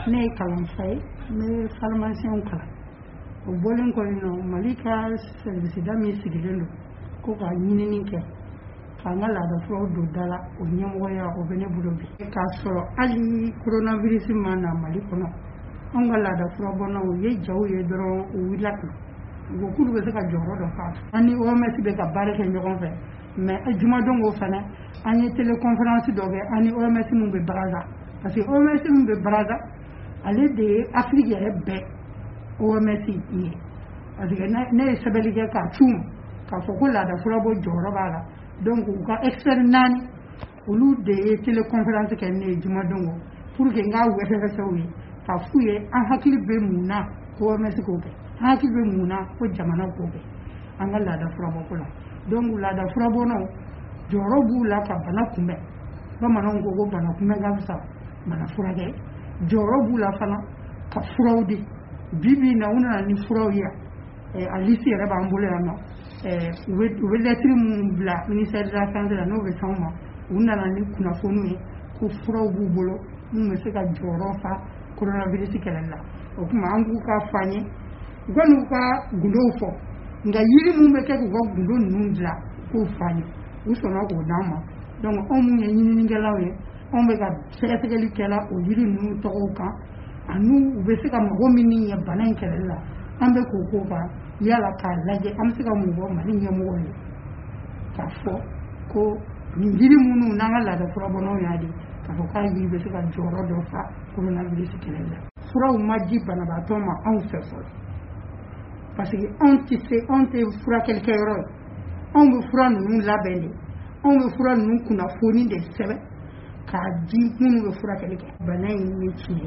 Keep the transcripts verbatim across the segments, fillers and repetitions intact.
ne kalan fay ne formation kala o bolen ko no malika service da mi sigilendo ko ka nyini ke kanga la da fro do dala o nyamo ya o bene bulobi ka so ali coronavirus mana maliko no onga la da fro bono ye jaw ye doro o wilatu go kudu be ka joro do fa ani o mesi be ka bare ke nyogon fe mais juma dongo fana ani téléconférence doge ani o mesi mun be braza parce que o mesi mun be braza ale de Afrique ya be o mesi yi parce que na ne sabeli ke ka tum ka foko la da fro bo joro bala donc ka expert nani olu de téléconférence ke ne juma dongo pour que nga wete ka sawi ka fuye an hakili be muna ko mesi ko be hakili be muna ko jamana ko be an ga la da fro bo ko la donc la da fro bo no joro bu la ka bana kumbe ba manon go go bana kumbe ga sa bana furage joro bu la fana ka fraudi bibi na una ni frauya e alisi era ba ambule no e we we letri mu bla ministère de la santé la no be sama una na ni kuna fonu e ko frau bu bolo mu se ka joro fa coronavirus kelala o kuma angu ka fanye gonu ka gundo fo nga yiri mu be ke ko gundo nundla ko fanye uso na ko dama donc on mu nyi ngelawe on be ka sere sere kala o yiri nu to ka anu be se ka mo mini ya banan kelala ambe ko ko ba yala ka laje am se ka mu bo mani nyamo ni ka fo ko yiri mu nu na ngala da fura bono ya di ka fo ka yi be se ka joro do fa coronavirus kelala fura o maji bana ba to ma on fait fo parce que on ti se on te fura quelque ro on be fura nu labende on be fura nu kuna foni de sebe ka di mun be fura quelque bana ni ci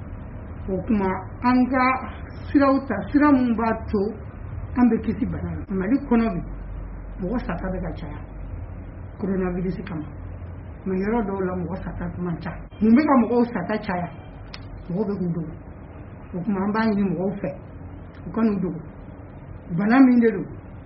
o kuma anga sirawta siramun ba to ambe kisi bana mali kono bi mo sata be ka chaya coronavirus kama ma yoro do la mo sata kuma cha mun be ka mo sata chaya mo be gudo o kuma amba ni mo fe o kanu do bana min de do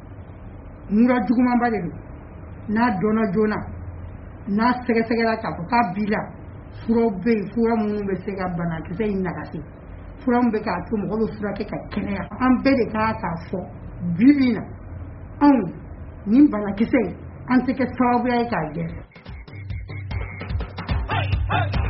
mura juguma ba de do na dona jona na sege sege la ka ka bila furo be furo mun be se ka bana ke se ina ka se furo mun be ka to mo ko furo ke ka kene an be de ka ka fo bibina an nin bana ke se an te ke sababu ya ka ge